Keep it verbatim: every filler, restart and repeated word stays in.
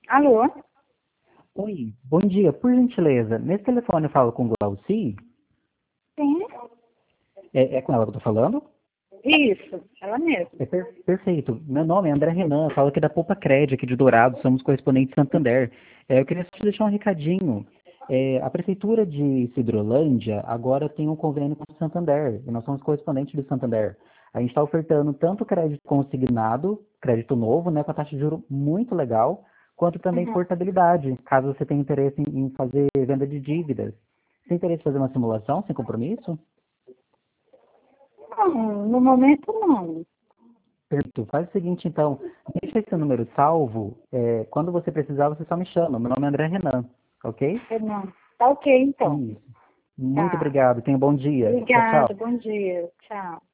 Alô? Oi, bom dia. Por gentileza, nesse telefone eu falo com Glauci? Sim. É, é com ela que eu tô falando? Isso, ela mesma. É per- perfeito. Meu nome é André Renan, eu falo aqui da Poupa Cred, aqui de Dourados, somos correspondentes Santander. É, eu queria só te deixar um recadinho. É, a Prefeitura de Sidrolândia agora tem um convênio com o Santander, e nós somos correspondentes do Santander. A gente está ofertando tanto crédito consignado, crédito novo, né, com a taxa de juros muito legal, quanto também Uhum. portabilidade, caso você tenha interesse em, em fazer venda de dívidas. Você tem interesse em fazer uma simulação sem compromisso? Não, no momento não. Perfeito. Faz o seguinte, então, deixa esse número salvo. É, quando você precisar, você só me chama. Meu nome é André Renan, ok? Eu não. Tá ok, então. Isso. Muito Tá. obrigado. Tenha um bom dia. Tchau, Obrigada, tchau. bom dia. Tchau.